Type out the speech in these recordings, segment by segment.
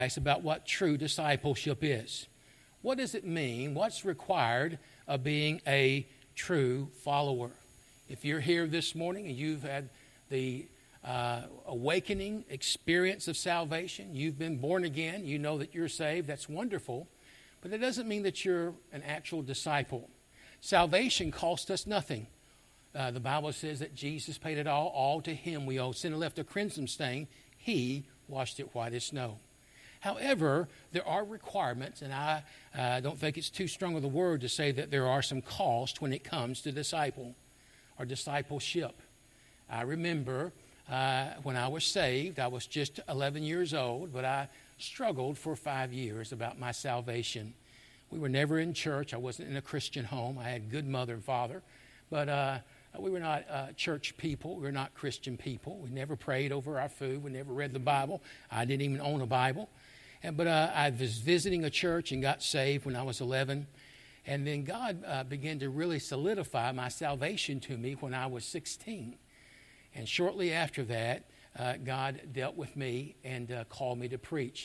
about what true discipleship is. What does it mean? What's required of being a true follower? If you're here this morning and you've had the awakening experience of salvation, you've been born again, you know that you're saved, that's wonderful, but that doesn't mean that you're an actual disciple. Salvation cost us nothing. The Bible says that Jesus paid it all to him we owe. Sin left a crimson stain, he washed it white as snow. However, there are requirements, and I don't think it's too strong of the word to say that there are some costs when it comes to disciple or discipleship. I remember when I was saved, I was just 11 years old, but I struggled for 5 years about my salvation. We were never in church. I wasn't in a Christian home. I had a good mother and father, but we were not church people. We were not Christian people. We never prayed over our food. We never read the Bible. I didn't even own a Bible. But I was visiting a church and got saved when I was 11. And then God began to really solidify my salvation to me when I was 16. And shortly after that, God dealt with me and called me to preach.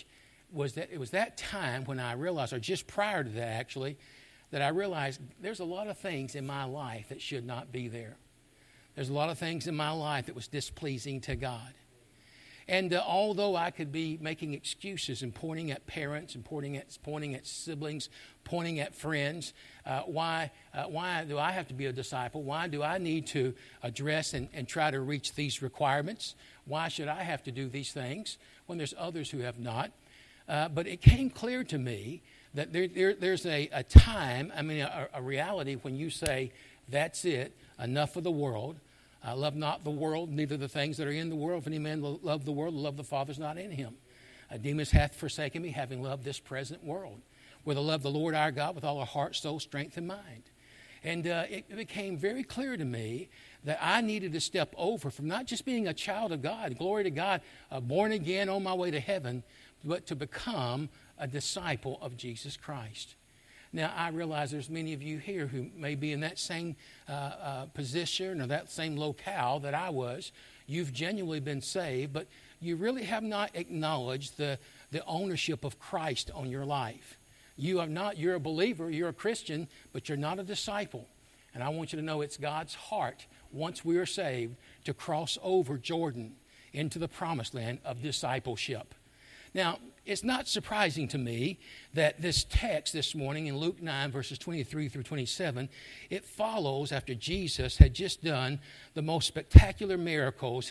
It was that time when I realized, or just prior to that actually, that I realized there's a lot of things in my life that should not be there. There's a lot of things in my life that was displeasing to God. And although I could be making excuses and pointing at parents and pointing at siblings, pointing at friends, why do I have to be a disciple? Why do I need to address and try to reach these requirements? Why should I have to do these things when there's others who have not? But it came clear to me that there's a time, a reality when you say, that's it, enough of the world. Love not the world, neither the things that are in the world. If any man love the world, the love of the Father is not in him. Demas hath forsaken me, having loved this present world. We're to love the Lord our God with all our heart, soul, strength, and mind. And it became very clear to me that I needed to step over from not just being a child of God, glory to God, born again on my way to heaven, but to become a disciple of Jesus Christ. Now, I realize there's many of you here who may be in that same position or that same locale that I was. You've genuinely been saved, but you really have not acknowledged the ownership of Christ on your life. You're a believer, you're a Christian, but you're not a disciple. And I want you to know it's God's heart, once we are saved, to cross over Jordan into the promised land of discipleship. Now, it's not surprising to me that this text this morning in Luke 9, verses 23 through 27, it follows after Jesus had just done the most spectacular miracles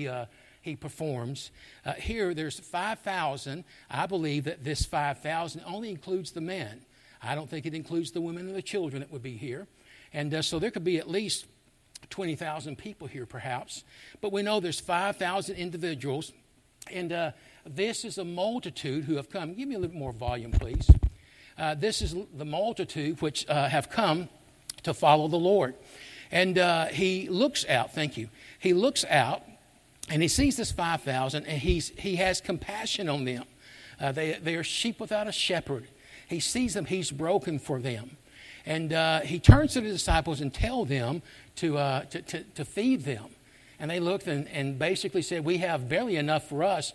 he performs. Here, there's 5,000. I believe that this 5,000 only includes the men. I don't think it includes the women and the children that would be here. And so there could be at least 20,000 people here, perhaps. But we know there's 5,000 individuals. And this is a multitude who have come. Give me a little more volume, please. This is the multitude which have come to follow the Lord. And he looks out, thank you. He looks out and he sees this 5,000 and he has compassion on them. They are sheep without a shepherd. He sees them, he's broken for them. And he turns to the disciples and tells them to feed them. And they looked and basically said, we have barely enough for us.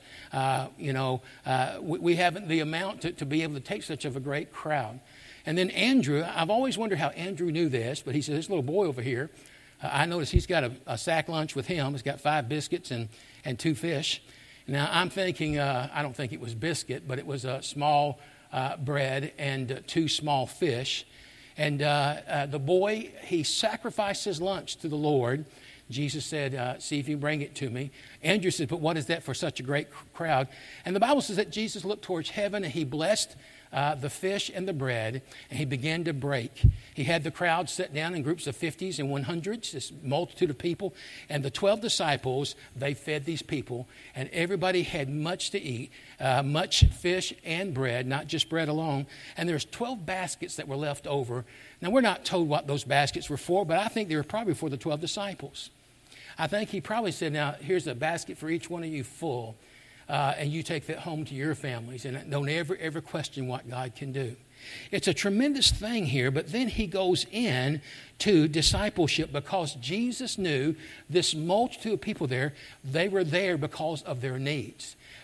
We haven't the amount to be able to take such of a great crowd. And then Andrew, I've always wondered how Andrew knew this, but he said, this little boy over here, I noticed he's got a sack lunch with him. He's got 5 biscuits and 2 fish. Now, I'm thinking, I don't think it was biscuit, but it was a small bread and 2 small fish. And the boy, he sacrificed his lunch to the Lord. Jesus said, see if you bring it to me. Andrew said, but what is that for such a great crowd? And the Bible says that Jesus looked towards heaven and he blessed the fish and the bread and he began to break. He had the crowd sit down in groups of 50s and 100s, this multitude of people. And the 12 disciples, they fed these people. And everybody had much to eat, much fish and bread, not just bread alone. And there's 12 baskets that were left over. Now, we're not told what those baskets were for, but I think they were probably for the 12 disciples. I think he probably said, now, here's a basket for each one of you full, and you take that home to your families, and don't ever question what God can do. It's a tremendous thing here, but then he goes in to discipleship because Jesus knew this multitude of people there, they were there because of their needs.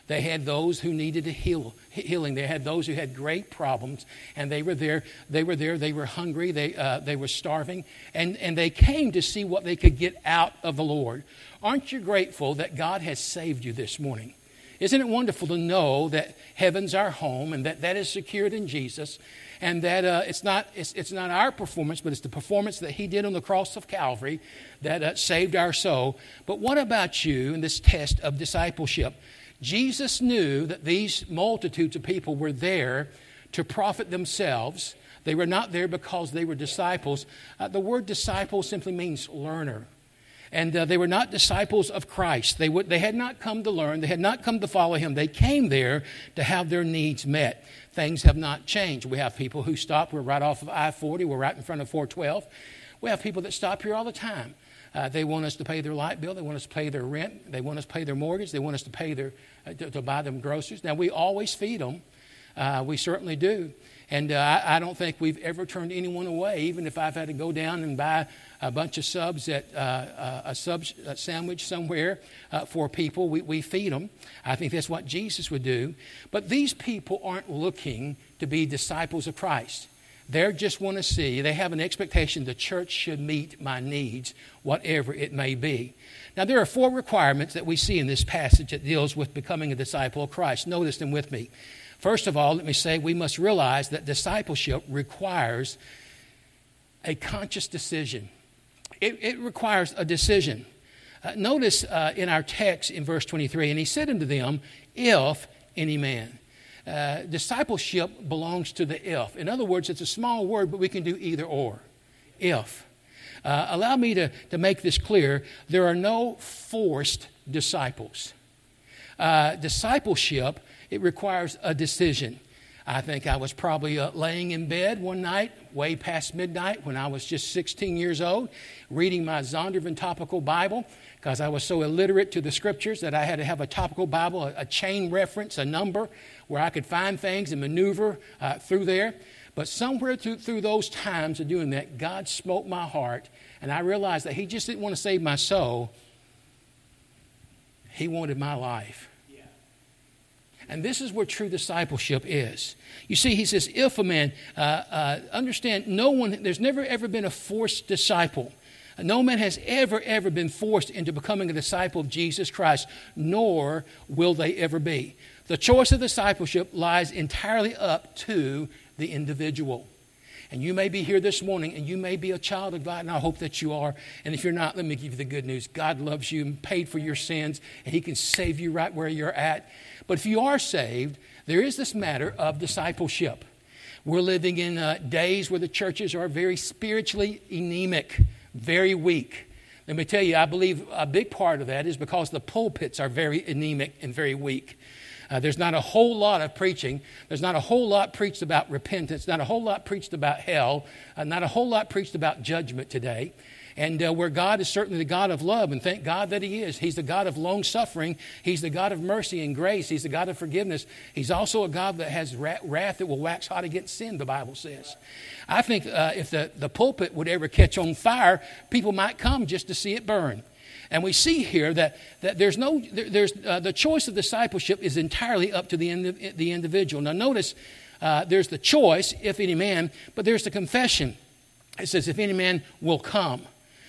They had those who needed healing. They had those who had great problems, and they were there. They were hungry. They were starving, and they came to see what they could get out of the Lord. Aren't you grateful that God has saved you this morning? Isn't it wonderful to know that heaven's our home and that is secured in Jesus, and that it's not our performance, but it's the performance that He did on the cross of Calvary that saved our soul. But what about you in this test of discipleship? Jesus knew that these multitudes of people were there to profit themselves. They were not there because they were disciples. The word disciple simply means learner. And they were not disciples of Christ. They had not come to learn. They had not come to follow Him. They came there to have their needs met. Things have not changed. We have people who stop. We're right off of I-40. We're right in front of 412. We have people that stop here all the time. They want us to pay their light bill. They want us to pay their rent. They want us to pay their mortgage. They want us to pay to buy them groceries. Now, we always feed them. We certainly do. And I don't think we've ever turned anyone away, even if I've had to go down and buy a bunch of subs at a sandwich somewhere for people. We feed them. I think that's what Jesus would do. But these people aren't looking to be disciples of Christ. They just want to see, they have an expectation the church should meet my needs, whatever it may be. Now, there are 4 requirements that we see in this passage that deals with becoming a disciple of Christ. Notice them with me. First of all, let me say we must realize that discipleship requires a conscious decision. It requires a decision. Notice in our text in verse 23, and He said unto them, if any man. Discipleship belongs to the if. In other words, it's a small word, but we can do either or. If. Allow me to make this clear. There are no forced disciples. Discipleship, it requires a decision. I think I was probably laying in bed one night, way past midnight, when I was just 16 years old, reading my Zondervan Topical Bible, because I was so illiterate to the Scriptures that I had to have a topical Bible, a chain reference, a number, where I could find things and maneuver through there. But somewhere through those times of doing that, God smote my heart, and I realized that He just didn't want to save my soul. He wanted my life. And this is where true discipleship is. You see, He says, if a man, understand, there's never ever been a forced disciple. No man has ever been forced into becoming a disciple of Jesus Christ, nor will they ever be. The choice of discipleship lies entirely up to the individual. And you may be here this morning, and you may be a child of God, and I hope that you are. And if you're not, let me give you the good news. God loves you and paid for your sins, and He can save you right where you're at. But if you are saved, there is this matter of discipleship. We're living in days where the churches are very spiritually anemic, very weak. Let me tell you, I believe a big part of that is because the pulpits are very anemic and very weak. There's not a whole lot of preaching. There's not a whole lot preached about repentance, not a whole lot preached about hell, not a whole lot preached about judgment today. And where God is certainly the God of love, and thank God that He is. He's the God of long suffering. He's the God of mercy and grace. He's the God of forgiveness. He's also a God that has wrath that will wax hot against sin, the Bible says. I think if the pulpit would ever catch on fire, people might come just to see it burn. And we see here that there's the choice of discipleship is entirely up to the individual. Now notice there's the choice, if any man, but there's the confession. It says, if any man will come.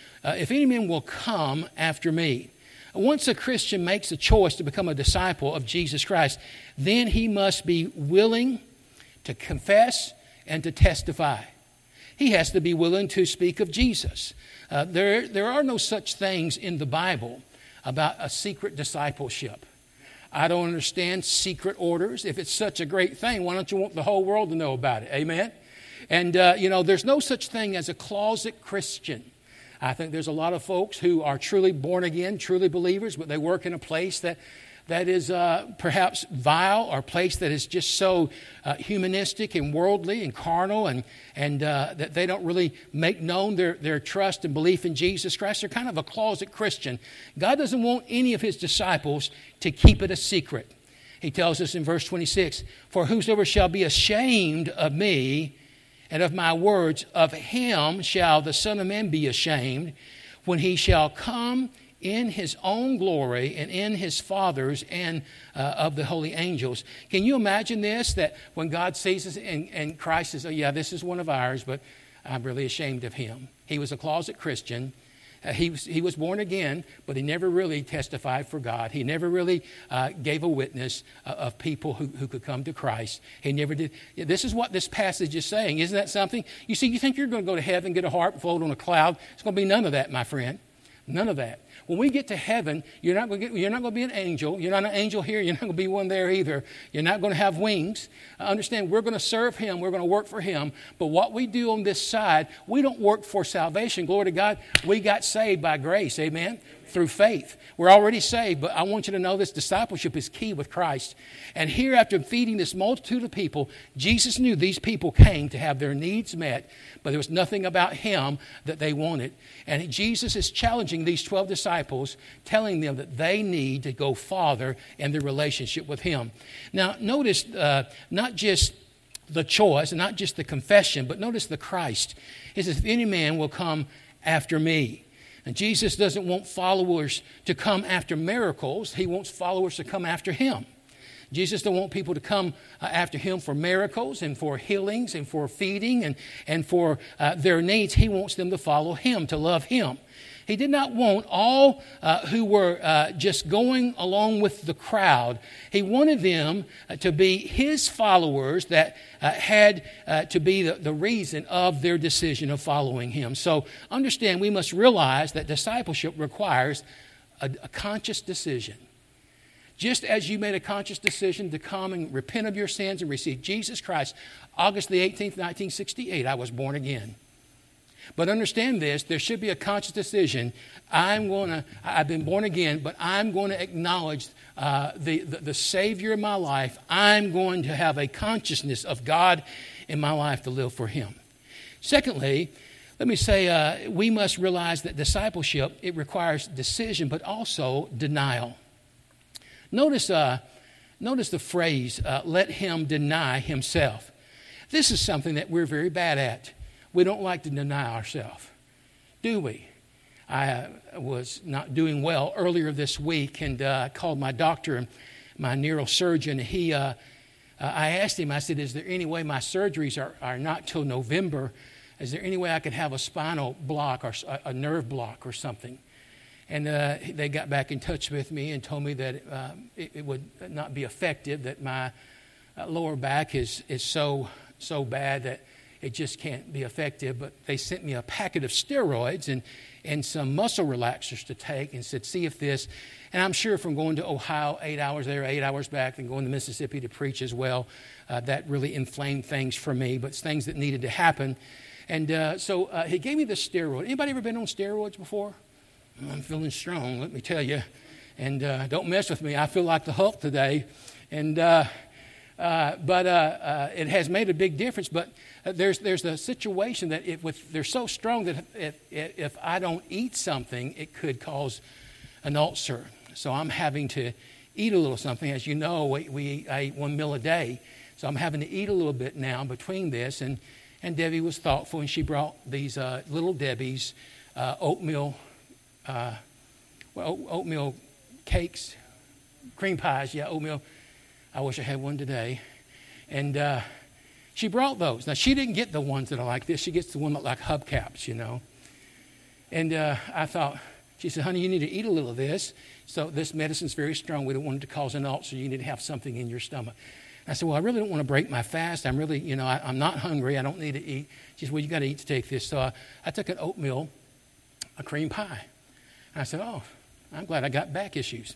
If any man will come after me. Once a Christian makes a choice to become a disciple of Jesus Christ, then he must be willing to confess and to testify. He has to be willing to speak of Jesus. There are no such things in the Bible about a secret discipleship. I don't understand secret orders. If it's such a great thing, why don't you want the whole world to know about it? Amen? And, there's no such thing as a closet Christian. I think there's a lot of folks who are truly born again, truly believers, but they work in a place that is perhaps vile, or a place that is just so humanistic and worldly and carnal, and that they don't really make known their trust and belief in Jesus Christ. They're kind of a closet Christian. God doesn't want any of His disciples to keep it a secret. He tells us in verse 26, for whosoever shall be ashamed of me and of my words, of him shall the Son of Man be ashamed when He shall come in his own glory and in his Father's and of the holy angels. Can you imagine this? That when God sees us and Christ says, oh yeah, this is one of ours, but I'm really ashamed of him. He was a closet Christian. He was born again, but he never really testified for God. He never really gave a witness of people who could come to Christ. He never did. This is what this passage is saying. Isn't that something? You see, you think you're going to go to heaven, get a harp, and float on a cloud. It's going to be none of that, my friend. None of that. When we get to heaven, you're not going to be an angel. You're not an angel here. You're not going to be one there either. You're not going to have wings. Understand, we're going to serve him. We're going to work for him. But what we do on this side, we don't work for salvation. Glory to God. We got saved by grace. Amen. Through faith. We're already saved, but I want you to know this discipleship is key with Christ. And here, after feeding this multitude of people, Jesus knew these people came to have their needs met, but there was nothing about him that they wanted. And Jesus is challenging these 12 disciples, telling them that they need to go farther in their relationship with him. Now, notice not just the choice, and not just the confession, but notice the Christ. He says, if any man will come after me. And Jesus doesn't want followers to come after miracles. He wants followers to come after him. Jesus don't want people to come after him for miracles and for healings and for feeding and for their needs. He wants them to follow him, to love him. He did not want all who were just going along with the crowd. He wanted them to be his followers that had to be the reason of their decision of following him. So understand, we must realize that discipleship requires a conscious decision. Just as you made a conscious decision to come and repent of your sins and receive Jesus Christ, August the 18th, 1968, I was born again. But understand this, there should be a conscious decision. I've been born again, but I'm going to acknowledge the Savior in my life. I'm going to have a consciousness of God in my life to live for him. Secondly, let me say we must realize that discipleship, it requires decision, but also denial. Notice the phrase, let him deny himself. This is something that we're very bad at. We don't like to deny ourselves, do we? I was not doing well earlier this week and called my doctor and my neurosurgeon. I asked him, I said, is there any way my surgeries are not till November? Is there any way I could have a spinal block or a nerve block or something? And they got back in touch with me and told me that it would not be effective, that my lower back is so bad that it just can't be effective. But they sent me a packet of steroids and some muscle relaxers to take and said, see if this. And I'm sure from going to Ohio, 8 hours there, 8 hours back, and going to Mississippi to preach as well, that really inflamed things for me, but it's things that needed to happen. And so he gave me the steroid. Anybody ever been on steroids before? I'm feeling strong, let me tell you. And don't mess with me. I feel like the Hulk today. And but it has made a big difference. But there's a situation that they're so strong that if I don't eat something, it could cause an ulcer. So I'm having to eat a little something. As you know, I eat 1 meal a day. So I'm having to eat a little bit now between this. And Debbie was thoughtful, and she brought these Little Debbie's oatmeal cakes, cream pies, oatmeal. I wish I had one today. And she brought those. Now, she didn't get the ones that are like this. She gets the one that like hubcaps, you know. And I thought, she said, honey, you need to eat a little of this. So this medicine's very strong. We don't want it to cause an ulcer. You need to have something in your stomach. I said, well, I really don't want to break my fast. I'm really, I'm not hungry. I don't need to eat. She said, well, you got to eat to take this. So I took an oatmeal, a cream pie. And I said, oh, I'm glad I got back issues.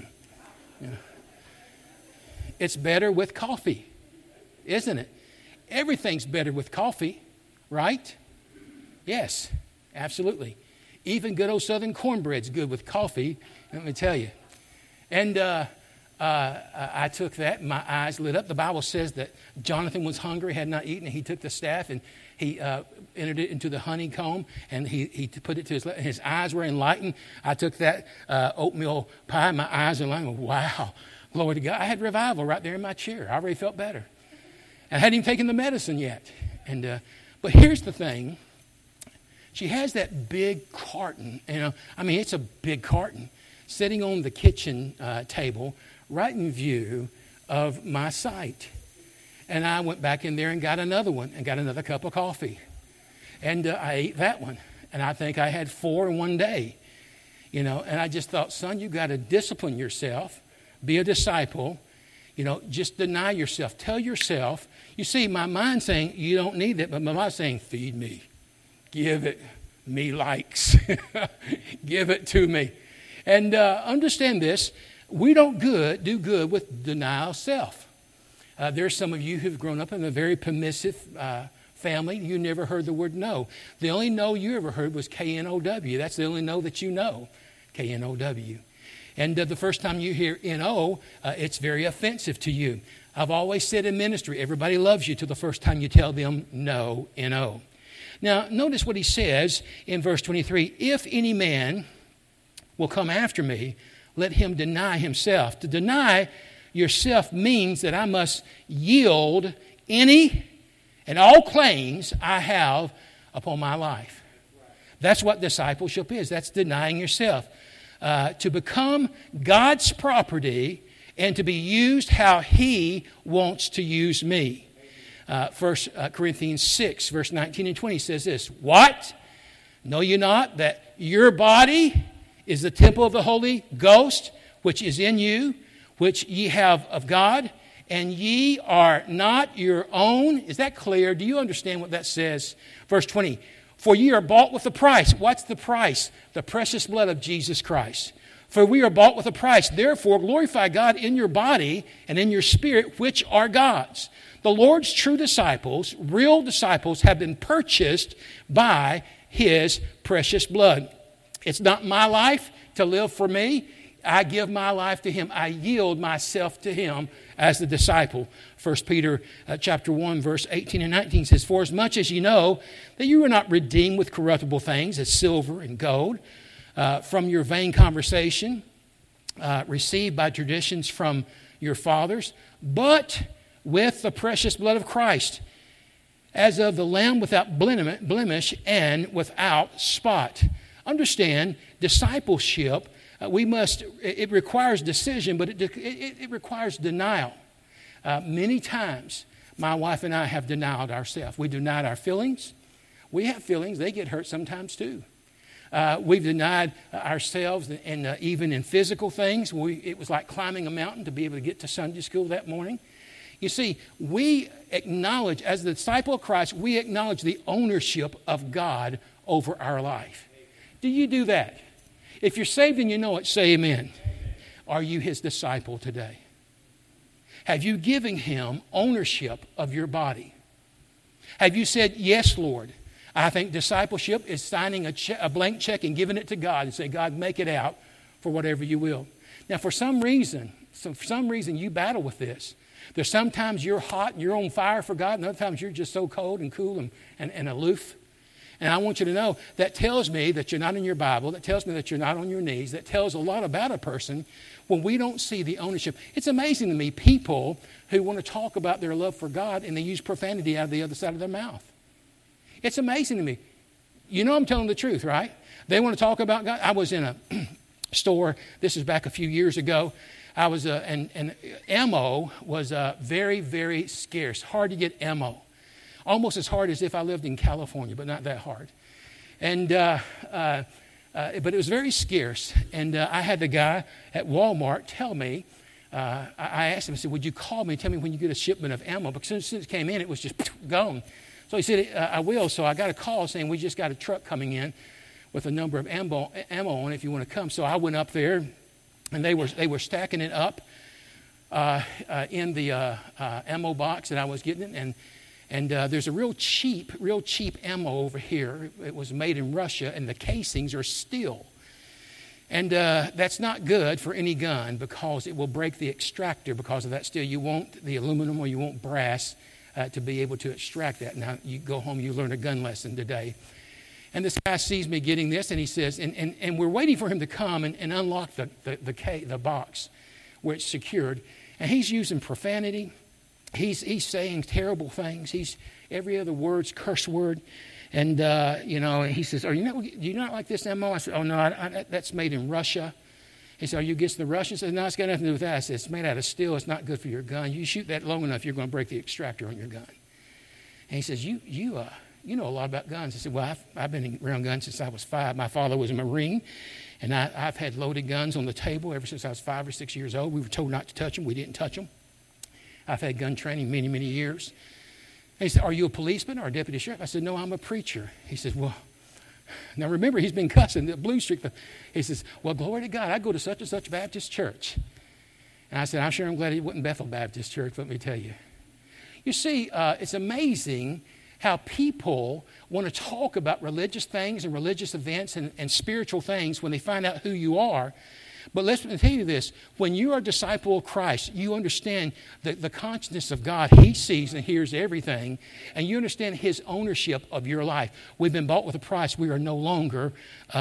It's better with coffee, isn't it? Everything's better with coffee, right? Yes, absolutely. Even good old Southern cornbread's good with coffee, let me tell you. And I took that, and my eyes lit up. The Bible says that Jonathan was hungry, had not eaten, and he took the staff and he entered it into the honeycomb, and he put it to his eyes were enlightened. I took that oatmeal pie, my eyes were enlightened. Wow, glory to God. I had revival right there in my chair. I already felt better. I hadn't even taken the medicine yet. And but here's the thing. She has that big carton, it's a big carton, sitting on the kitchen table right in view of my sight. And I went back in there and got another one and got another cup of coffee. And I ate that one. And I think I had 4 in one day. And I just thought, son, you've got to discipline yourself, be a disciple, just deny yourself. Tell yourself, you see, my mind's saying, you don't need it, but my mind's saying, feed me. Give it me likes. Give it to me. And understand this, we don't do good with denial of self. There's some of you who've grown up in a very permissive family. You never heard the word no. The only no you ever heard was K-N-O-W. That's the only no that you know, K-N-O-W. And the first time you hear N-O, it's very offensive to you. I've always said in ministry, everybody loves you till the first time you tell them no, N-O. Now, notice what he says in verse 23. If any man will come after me, let him deny himself. To deny yourself means that I must yield any and all claims I have upon my life. That's what discipleship is. That's denying yourself. To become God's property and to be used how He wants to use me. 1 Corinthians 6, verse 19 and 20 says this. What? Know you not that your body is the temple of the Holy Ghost, which is in you, which ye have of God, and ye are not your own? Is that clear? Do you understand what that says? Verse 20. For ye are bought with a price. What's the price? The precious blood of Jesus Christ. For we are bought with a price. Therefore, glorify God in your body and in your spirit, which are God's. The Lord's true disciples, real disciples, have been purchased by His precious blood. It's not my life to live for me. I give my life to Him. I yield myself to Him as the disciple. 1 Peter chapter 1, verse 18 and 19 says, For as much as you know that you are not redeemed with corruptible things, as silver and gold, from your vain conversation, received by traditions from your fathers, but with the precious blood of Christ, as of the Lamb without blemish and without spot. Understand, discipleship, it requires decision, but it requires denial. Many times, my wife and I have denied ourselves. We denied our feelings. We have feelings. They get hurt sometimes too. We've denied ourselves, and even in physical things. It was like climbing a mountain to be able to get to Sunday school that morning. You see, we acknowledge, as the disciple of Christ, we acknowledge the ownership of God over our life. Do you do that? If you're saved and you know it, say amen. Are you His disciple today? Have you given Him ownership of your body? Have you said, yes, Lord? I think discipleship is signing a blank check and giving it to God and say, God, make it out for whatever you will. Now, for some reason you battle with this. There's sometimes you're hot and you're on fire for God, and other times you're just so cold and cool and aloof. And I want you to know that tells me that you're not in your Bible. That tells me that you're not on your knees. That tells a lot about a person when we don't see the ownership. It's amazing to me, people who want to talk about their love for God and they use profanity out of the other side of their mouth. It's amazing to me. You know I'm telling the truth, right? They want to talk about God. I was in a store, this is back a few years ago. I was, and ammo was very, very scarce. Hard to get ammo. Almost as hard as if I lived in California, but not that hard. And but it was very scarce. And I had the guy at Walmart tell me, I asked him, I said, would you call me and tell me when you get a shipment of ammo? Because as soon as it came in, it was just gone. So he said, I will. So I got a call saying, we just got a truck coming in with a number of ammo on it if you want to come. So I went up there, and they were stacking it up in the ammo box that I was getting it. And there's a real cheap ammo over here. It was made in Russia, and the casings are steel. And that's not good for any gun because it will break the extractor because of that steel. You want the aluminum or you want brass to be able to extract that. Now, you go home, you learn a gun lesson today. And this guy sees me getting this, and he says, and we're waiting for him to come and unlock the box where it's secured. And he's using profanity. He's saying terrible things. Every other word's curse word. And, he says, do you not like this ammo? I said, oh, no, that's made in Russia. He said, are you against the Russians? I said, no, it's got nothing to do with that. I said, it's made out of steel. It's not good for your gun. You shoot that long enough, you're going to break the extractor on your gun. And he says, you know a lot about guns. I said, well, I've been around guns since I was 5. My father was a Marine, and I've had loaded guns on the table ever since I was 5 or 6 years old. We were told not to touch them. We didn't touch them. I've had gun training many, many years. And he said, are you a policeman or a deputy sheriff? I said, no, I'm a preacher. He says, well, now remember, he's been cussing the blue streak. He says, well, glory to God, I go to such and such Baptist church. And I said, I'm glad he wasn't Bethel Baptist Church, let me tell you. You see, it's amazing how people want to talk about religious things and religious events and spiritual things when they find out who you are. But let me tell you this, when you are a disciple of Christ, you understand the consciousness of God. He sees and hears everything, and you understand His ownership of your life. We've been bought with a price. We are no longer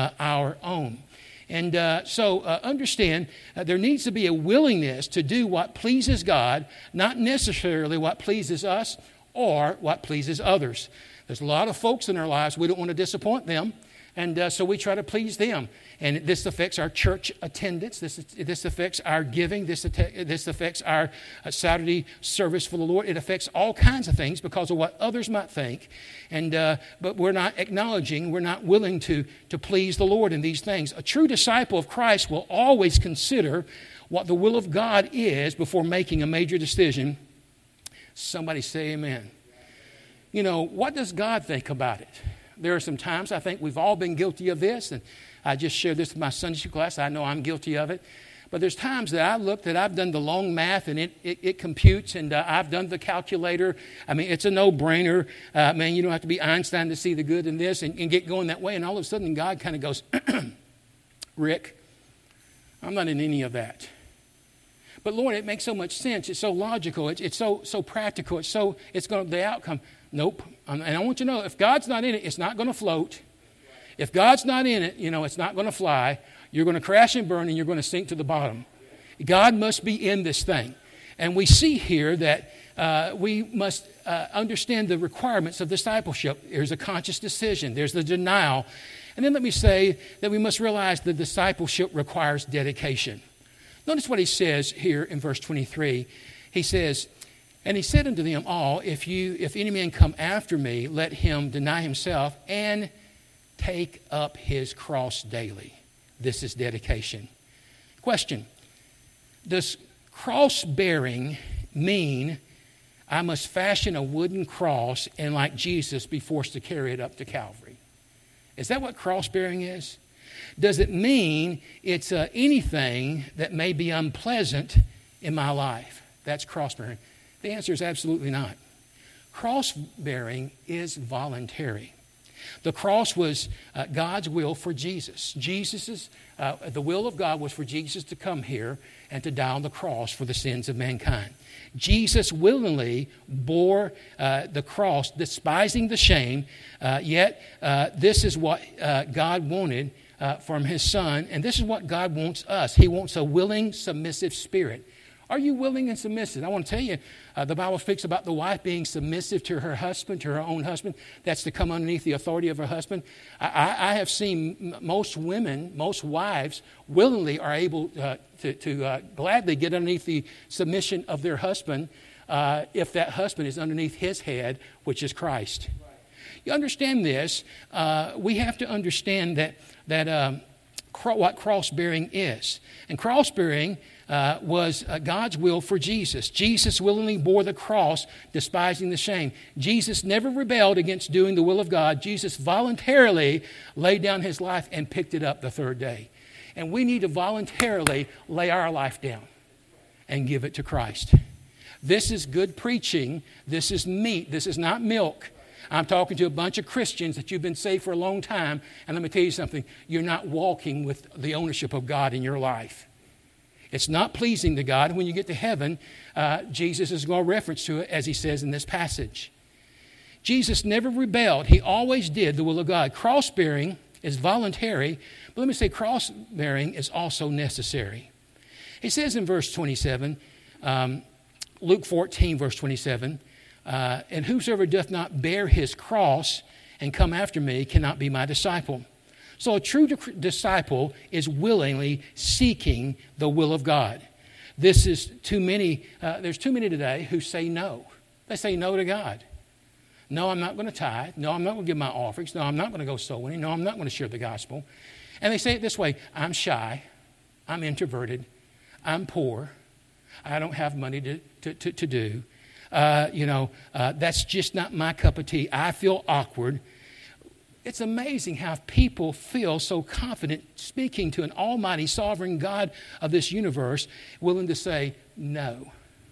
our own. And so understand there needs to be a willingness to do what pleases God, not necessarily what pleases us or what pleases others. There's a lot of folks in our lives, we don't want to disappoint them, and so we try to please them. And this affects our church attendance. This affects our giving. This affects our Saturday service for the Lord. It affects all kinds of things because of what others might think. And but we're not acknowledging, we're not willing to please the Lord in these things. A true disciple of Christ will always consider what the will of God is before making a major decision. Somebody say amen. You know, what does God think about it? There are some times I think we've all been guilty of this, and I just shared this with my Sunday school class. I know I'm guilty of it. But there's times that I look that I've done the long math, and it computes, and I've done the calculator. I mean, it's a no-brainer. Man, you don't have to be Einstein to see the good in this and get going that way. And all of a sudden, God kind of goes, Rick, I'm not in any of that. But Lord, it makes so much sense. It's so logical. It's so practical. It's going to the outcome. Nope. And I want you to know, if God's not in it, it's not going to float. If God's not in it, it's not going to fly. You're going to crash and burn, and you're going to sink to the bottom. God must be in this thing. And we see here that we must understand the requirements of discipleship. There's a conscious decision. There's the denial. And then let me say that we must realize that discipleship requires dedication. Notice what he says here in verse 23. He says, and he said unto them all, if any man come after me, let him deny himself and take up his cross daily. This is dedication. Question, does cross-bearing mean I must fashion a wooden cross and, like Jesus, be forced to carry it up to Calvary? Is that what cross-bearing is? Does it mean it's anything that may be unpleasant in my life? That's cross-bearing. The answer is absolutely not. Cross-bearing is voluntary. The cross was God's will for Jesus. The will of God was for Jesus to come here and to die on the cross for the sins of mankind. Jesus willingly bore the cross, despising the shame, yet this is what God wanted from His Son, and this is what God wants us. He wants a willing, submissive spirit. Are you willing and submissive? I want to tell you, the Bible speaks about the wife being submissive to her husband, to her own husband. That's to come underneath the authority of her husband. I have seen most women, most wives, willingly are able to gladly get underneath the submission of their husband if that husband is underneath his head, which is Christ. Right. You understand this? We have to understand that what cross-bearing is. And cross-bearing was God's will for Jesus. Jesus willingly bore the cross, despising the shame. Jesus never rebelled against doing the will of God. Jesus voluntarily laid down His life and picked it up the third day. And we need to voluntarily lay our life down and give it to Christ. This is good preaching. This is meat. This is not milk. I'm talking to a bunch of Christians that you've been saved for a long time, and let me tell you something. You're not walking with the ownership of God in your life. It's not pleasing to God. When you get to heaven, Jesus is going to reference to it as he says in this passage. Jesus never rebelled. He always did the will of God. Cross-bearing is voluntary, but let me say cross-bearing is also necessary. He says in verse 27, Luke 14, verse 27, and whosoever doth not bear his cross and come after me cannot be my disciple. So a true disciple is willingly seeking the will of God. This is too many. There's too many today who say no. They say no to God. No, I'm not going to tithe. No, I'm not going to give my offerings. No, I'm not going to go soul winning. No, I'm not going to share the gospel. And they say it this way: I'm shy. I'm introverted. I'm poor. I don't have money to do. That's just not my cup of tea. I feel awkward. It's amazing how people feel so confident speaking to an almighty sovereign God of this universe, willing to say no.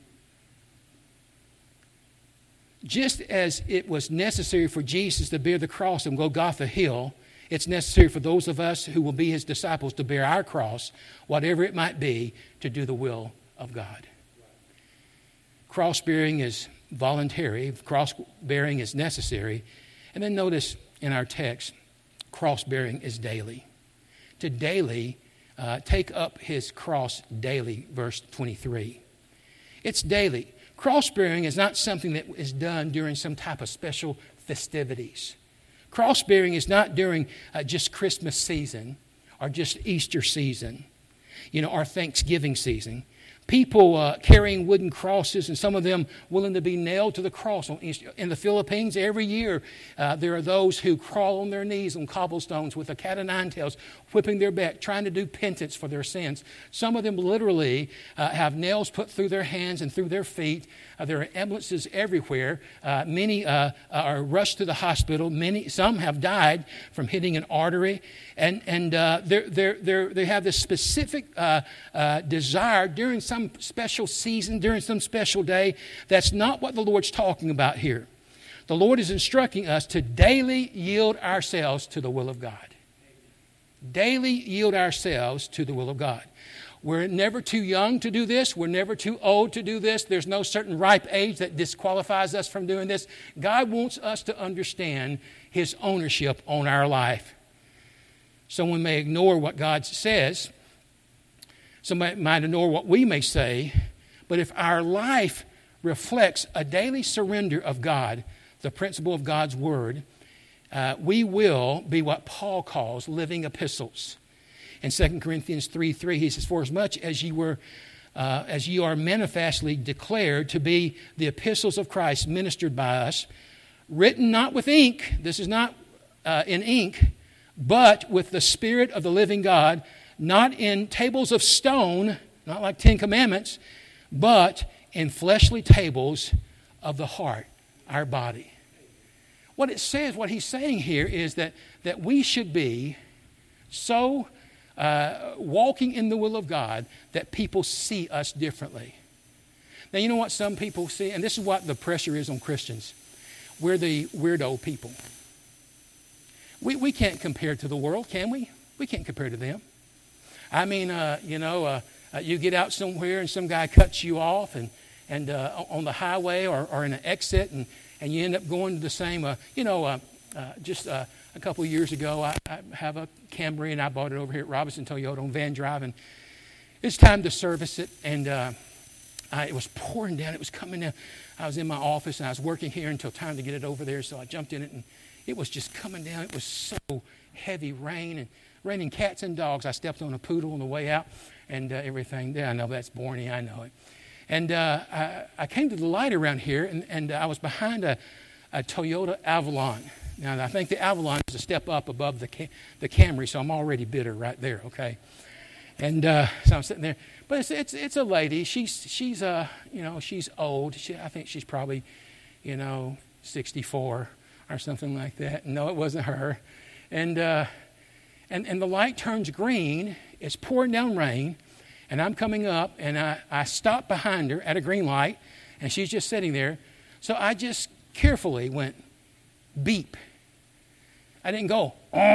Just as it was necessary for Jesus to bear the cross on Golgotha Hill, it's necessary for those of us who will be his disciples to bear our cross, whatever it might be, to do the will of God. Cross-bearing is voluntary. Cross-bearing is necessary. And then notice in our text, cross-bearing is daily. To daily take up his cross daily, verse 23. It's daily. Cross-bearing is not something that is done during some type of special festivities. Cross-bearing is not during just Christmas season or just Easter season, or Thanksgiving season. People carrying wooden crosses, and some of them willing to be nailed to the cross on Easter. In the Philippines, every year, there are those who crawl on their knees on cobblestones with a cat o' nine tails, whipping their back, trying to do penance for their sins. Some of them literally have nails put through their hands and through their feet. There are ambulances everywhere. Many are rushed to the hospital. Some have died from hitting an artery. And they have this specific desire during some special season, during some special day. That's not what the Lord's talking about here. The Lord is instructing us to daily yield ourselves to the will of God. Daily yield ourselves to the will of God. We're never too young to do this. We're never too old to do this. There's no certain ripe age that disqualifies us from doing this. God wants us to understand his ownership on our life. Someone may ignore what God says. Somebody might ignore what we may say. But if our life reflects a daily surrender of God, the principle of God's word, we will be what Paul calls living epistles. In 2 Corinthians 3:3, he says, "For as much as ye are manifestly declared to be the epistles of Christ ministered by us, written not with ink," this is not in ink, "but with the Spirit of the living God, not in tables of stone," not like 10 Commandments, "but in fleshly tables of the heart," our body. What it says, what he's saying here is that we should be so walking in the will of God that people see us differently. Now, you know what some people see? And this is what the pressure is on Christians. We're the weirdo people. We can't compare to the world, can we? We can't compare to them. I mean, you get out somewhere and some guy cuts you off and on the highway or in an exit and you end up going to the same, just a couple of years ago, I have a Camry and I bought it over here at Robinson Toyota on Van Drive, and it's time to service it, and it was pouring down. It was coming down. I was in my office and I was working here until time to get it over there, so I jumped in it and it was just coming down. It was so heavy raining cats and dogs. I stepped on a poodle on the way out and everything. Yeah, I know that's boring. I know it. And I came to the light around here, and I was behind a Toyota Avalon. Now, I think the Avalon is a step up above the Camry, so I'm already bitter right there, okay? And so I'm sitting there. But it's a lady. She's old. I think she's probably, 64 or something like that. No, it wasn't her. And the light turns green. It's pouring down rain. And I'm coming up, and I stop behind her at a green light, and she's just sitting there. So I just carefully went beep. I didn't go,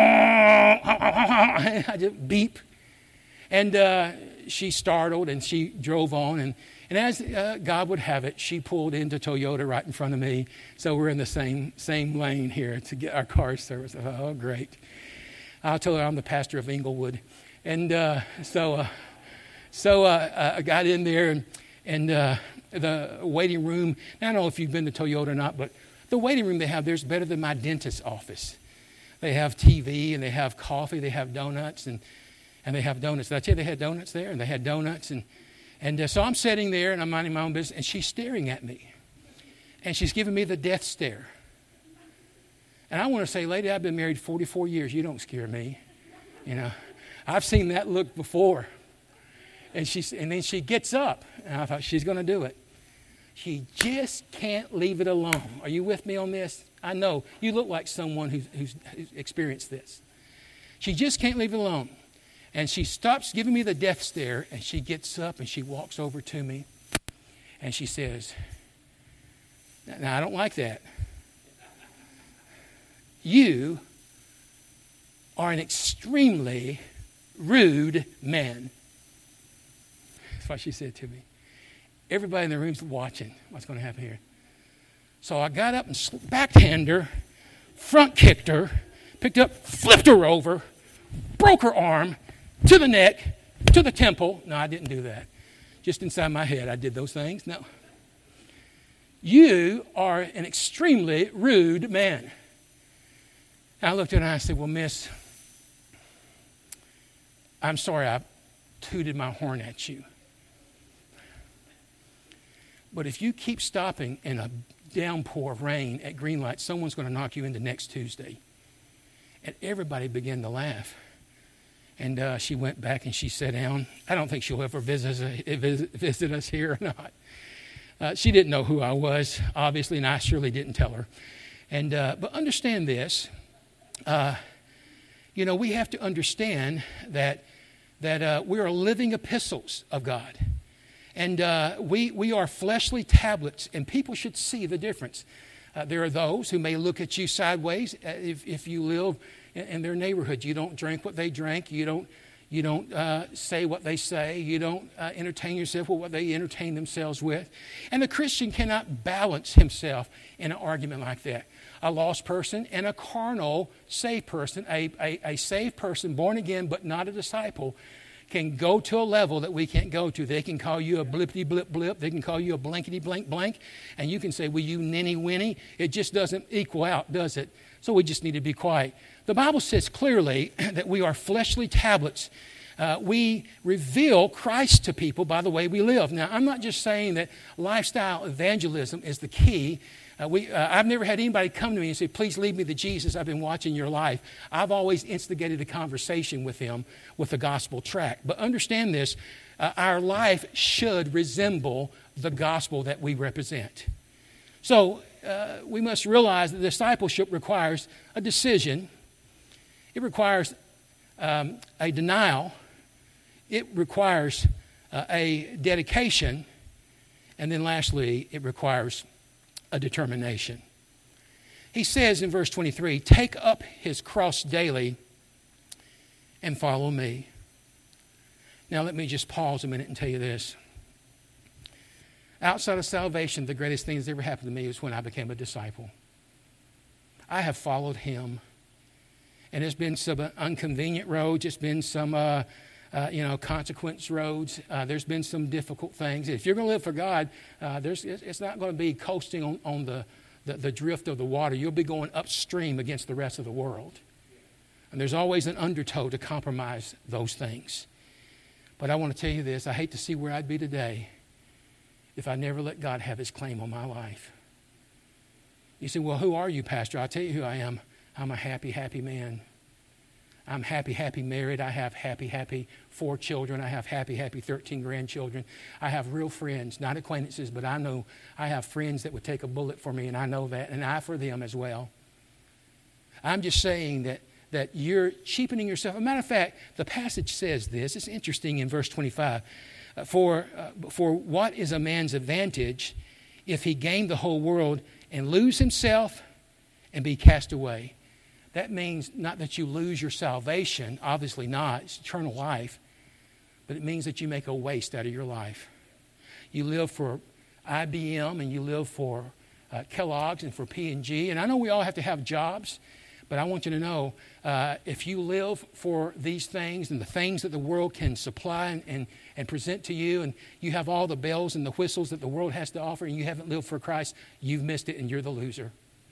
I just beep. And she startled, and she drove on. And as God would have it, she pulled into Toyota right in front of me. So we're in the same lane here to get our car serviced. Oh, great. I told her I'm the pastor of Inglewood. And So I got in there, and the waiting room, I don't know if you've been to Toyota or not, but The waiting room they have there is better than my dentist's office. They have TV, and they have coffee, they have donuts, and they have donuts. Did I tell you they had donuts there? And they had donuts. And so I'm sitting there, and I'm minding my own business, and she's staring at me. And she's giving me the death stare. And I want to say, lady, I've been married 44 years. You don't scare me. You know, I've seen that look before. And then she gets up, and I thought, she's going to do it. She just can't leave it alone. Are you with me on this? I know you look like someone who's experienced this. She just can't leave it alone. And she stops giving me the death stare, and she gets up and she walks over to me, and she says, now, I don't like that. You are an extremely rude man. That's what she said to me. Everybody in the room's watching what's going to happen here. So I got up and backhanded her, front kicked her, picked up, flipped her over, broke her arm to the neck, to the temple. No, I didn't do that. Just inside my head, I did those things. No. You are an extremely rude man. I looked at her and I said, well, miss, I'm sorry I tooted my horn at you. But if you keep stopping in a downpour of rain at green light, someone's going to knock you into next Tuesday. And everybody began to laugh. And she went back and she sat down. I don't think she'll ever visit us here or not. She didn't know who I was, obviously, and I surely didn't tell her. And but understand this. We have to understand that we are living epistles of God. And we are fleshly tablets, and people should see the difference. There are those who may look at you sideways if you live in their neighborhood. You don't drink what they drink. You don't say what they say. You don't entertain yourself with what they entertain themselves with. And the Christian cannot balance himself in an argument like that. A lost person and a carnal saved person, a saved person, born again but not a disciple, can go to a level that we can't go to. They can call you a blippity blip blip. They can call you a blankety blank blank. And you can say, well, you ninny winny. It just doesn't equal out, does it? So we just need to be quiet. The Bible says clearly that we are fleshly tablets. We reveal Christ to people by the way we live. Now, I'm not just saying that lifestyle evangelism is the key. I've never had anybody come to me and say, please lead me to Jesus. I've been watching your life. I've always instigated a conversation with them with the gospel tract. But understand this, our life should resemble the gospel that we represent. So we must realize that discipleship requires a decision. It requires a denial. It requires a dedication. And then lastly, it requires a determination. He says in verse 23, take up his cross daily and follow me. Now let me just pause a minute and tell you this. Outside of salvation, the greatest thing that's ever happened to me was when I became a disciple. I have followed him. And it's been some inconvenient roads. It's been some consequence roads. There's been some difficult things. If you're going to live for God, it's not going to be coasting on the drift of the water. You'll be going upstream against the rest of the world. And there's always an undertow to compromise those things. But I want to tell you this. I hate to see where I'd be today if I never let God have his claim on my life. You say, well, who are you, Pastor? I'll tell you who I am. I'm a happy, happy man. I'm happy, happy married. I have happy, happy 4 children. I have happy, happy 13 grandchildren. I have real friends, not acquaintances, but I know I have friends that would take a bullet for me, and I know that, and I for them as well. I'm just saying that you're cheapening yourself. As a matter of fact, the passage says this. It's interesting in verse 25. For what is a man's advantage if he gain the whole world and lose himself and be cast away? That means not that you lose your salvation, obviously not, it's eternal life, but it means that you make a waste out of your life. You live for IBM and you live for Kellogg's and for P&G, and I know we all have to have jobs, but I want you to know if you live for these things and the things that the world can supply and present to you, and you have all the bells and the whistles that the world has to offer, and you haven't lived for Christ, you've missed it and you're the loser.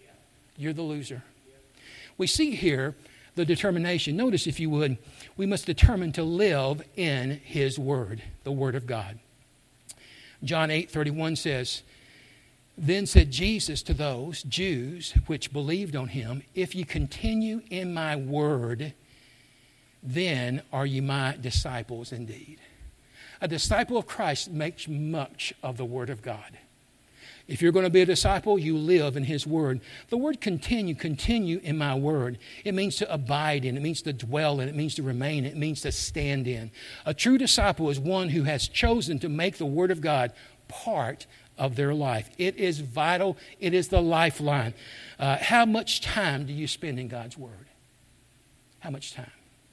you're the loser. We see here the determination. Notice, if you would, we must determine to live in His Word, the Word of God. John 8:31 says, "Then said Jesus to those Jews which believed on Him, If ye continue in my word, then are ye my disciples indeed." A disciple of Christ makes much of the Word of God. If you're going to be a disciple, you live in His Word. The word continue in my word. It means to abide in. It means to dwell in. It means to remain in. It means to stand in. A true disciple is one who has chosen to make the Word of God part of their life. It is vital. It is the lifeline. How much time do you spend in God's Word? How much time?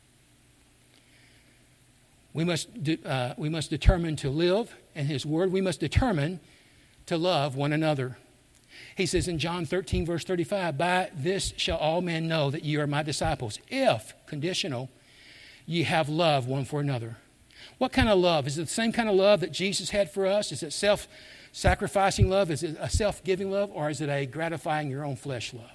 We must determine to live in His Word. We must determine to love one another. He says in John 13, verse 35, "By this shall all men know that ye are my disciples, if," conditional, "ye have love one for another." What kind of love? Is it the same kind of love that Jesus had for us? Is it self-sacrificing love? Is it a self-giving love? Or is it a gratifying your own flesh love?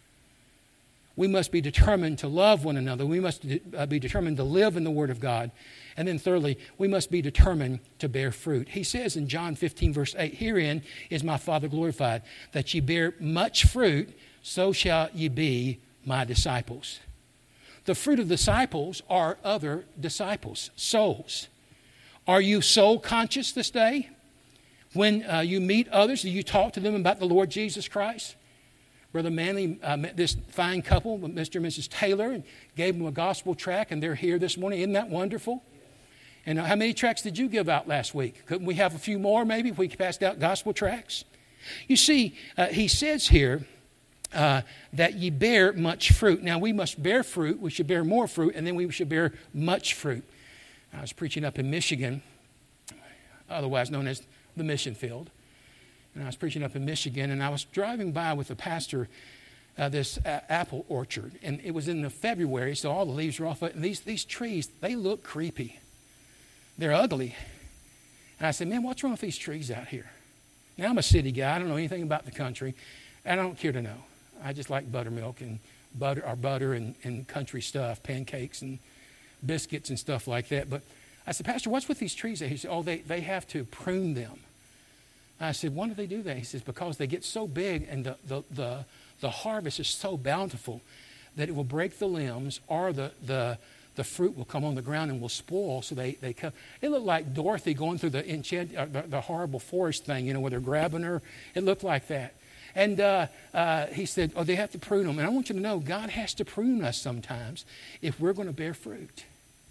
We must be determined to love one another. We must be determined to live in the Word of God. And then thirdly, we must be determined to bear fruit. He says in John 15, verse 8, "Herein is my Father glorified, that ye bear much fruit, so shall ye be my disciples." The fruit of disciples are other disciples, souls. Are you soul conscious this day? When you meet others, do you talk to them about the Lord Jesus Christ? Brother Manley met this fine couple, Mr. and Mrs. Taylor, and gave them a gospel tract, and they're here this morning. Isn't that wonderful? And how many tracts did you give out last week? Couldn't we have a few more maybe if we passed out gospel tracts? You see, he says here that ye bear much fruit. Now, we must bear fruit. We should bear more fruit, and then we should bear much fruit. I was preaching up in Michigan, otherwise known as the mission field. And I was preaching up in Michigan, and I was driving by with the pastor this apple orchard. And it was in the February, so all the leaves were off. And these trees, they look creepy. They're ugly. And I said, "Man, what's wrong with these trees out here?" Now, I'm a city guy. I don't know anything about the country. And I don't care to know. I just like buttermilk and butter and country stuff, pancakes and biscuits and stuff like that. But I said, "Pastor, what's with these trees?" He said, "Oh, they have to prune them." I said, "Why do they do that?" He says, "Because they get so big and the harvest is so bountiful that it will break the limbs, or the fruit will come on the ground and will spoil." So they come. It looked like Dorothy going through the horrible forest thing, where they're grabbing her. It looked like that. And he said, "Oh, they have to prune them." And I want you to know, God has to prune us sometimes if we're going to bear fruit.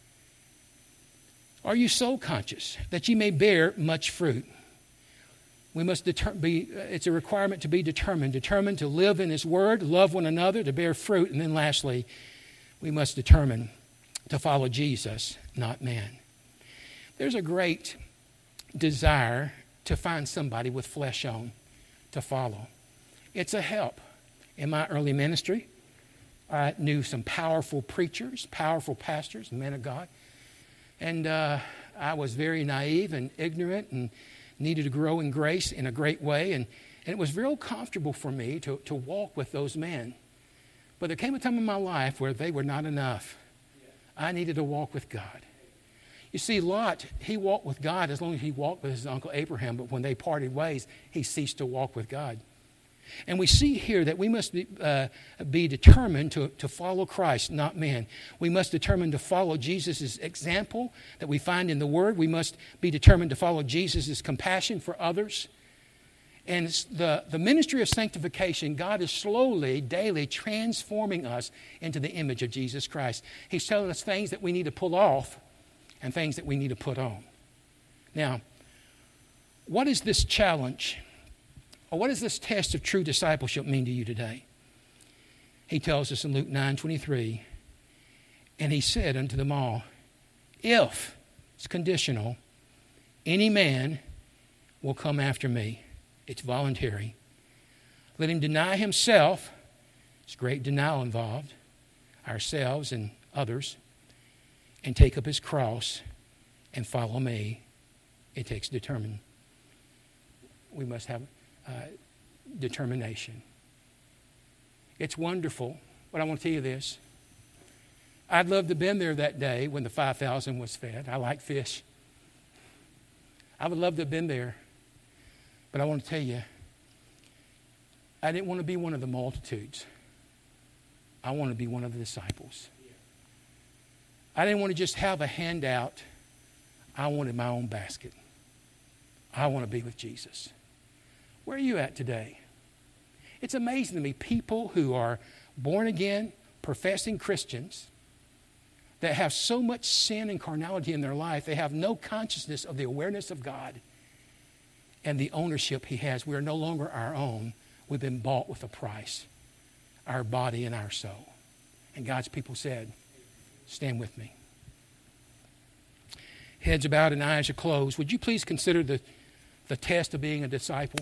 Are you soul conscious that you may bear much fruit? We must it's a requirement to be determined to live in His Word, love one another, to bear fruit. And then lastly, we must determine to follow Jesus, not man. There's a great desire to find somebody with flesh on to follow. It's a help. In my early ministry, I knew some powerful preachers, powerful pastors, men of God. And I was very naive and ignorant and needed to grow in grace in a great way. And it was real comfortable for me to walk with those men. But there came a time in my life where they were not enough. I needed to walk with God. You see, Lot, he walked with God as long as he walked with his uncle Abraham. But when they parted ways, he ceased to walk with God. And we see here that we must be determined to follow Christ, not man. We must determine to follow Jesus' example that we find in the Word. We must be determined to follow Jesus' compassion for others. And the ministry of sanctification, God is slowly, daily transforming us into the image of Jesus Christ. He's telling us things that we need to pull off and things that we need to put on. Now, what is this challenge? Or what does this test of true discipleship mean to you today? He tells us in Luke 9:23, "And he said unto them all, if," it's conditional, "any man will come after me," it's voluntary, "let him deny himself," it's great denial involved, ourselves and others, "and take up his cross and follow me." It takes determination. We must have determination. It's wonderful, but I want to tell you this. I'd love to have been there that day when the 5,000 was fed. I like fish. I would love to have been there. But I want to tell you, I didn't want to be one of the multitudes. I want to be one of the disciples. I didn't want to just have a handout. I wanted my own basket. I want to be with Jesus. Where are you at today? It's amazing to me, people who are born again, professing Christians, that have so much sin and carnality in their life, they have no consciousness of the awareness of God and the ownership He has. We are no longer our own. We've been bought with a price, our body and our soul. And God's people said, stand with me. Heads are bowed and eyes are closed. Would you please consider the test of being a disciple?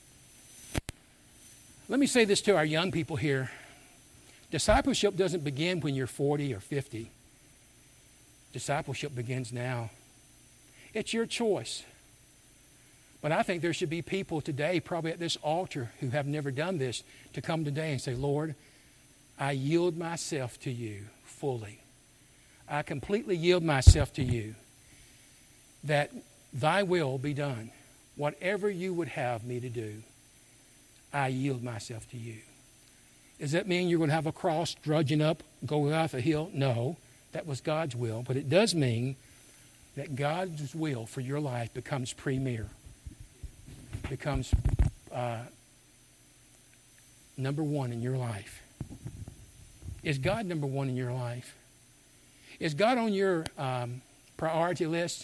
Let me say this to our young people here. Discipleship doesn't begin when you're 40 or 50. Discipleship begins now. It's your choice. But I think there should be people today, probably at this altar, who have never done this, to come today and say, Lord, I yield myself to you fully. I completely yield myself to you, that thy will be done. Whatever you would have me to do, I yield myself to you. Does that mean you're going to have a cross drudging up, going off a hill? No, that was God's will. But it does mean that God's will for your life becomes premier, becomes number one in your life. Is God number one in your life? Is God on your priority list?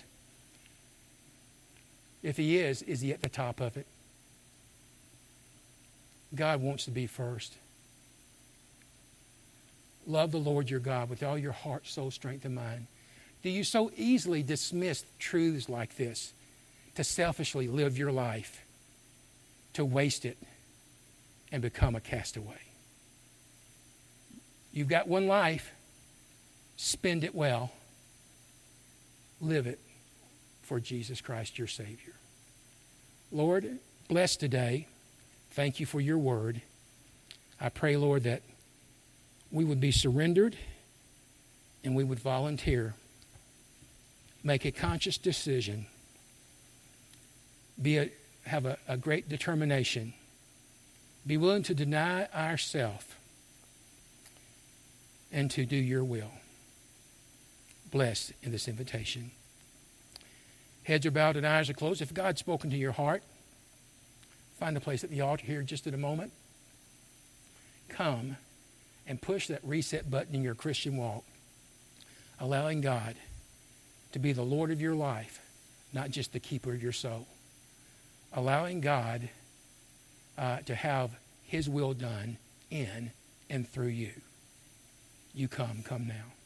If He is He at the top of it? God wants to be first. Love the Lord your God with all your heart, soul, strength, and mind. Do you so easily dismiss truths like this, to selfishly live your life, to waste it, and become a castaway? You've got one life. Spend it well. Live it for Jesus Christ, your Savior. Lord, bless today. Thank you for your word. I pray, Lord, that we would be surrendered and we would volunteer. Make a conscious decision. Have a great determination. Be willing to deny ourselves and to do your will. Bless in this invitation. Heads are bowed and eyes are closed. If God's spoken to your heart, find a place at the altar here just in a moment. Come and push that reset button in your Christian walk, allowing God to be the Lord of your life, not just the keeper of your soul. Allowing God to have His will done in and through you. You come now.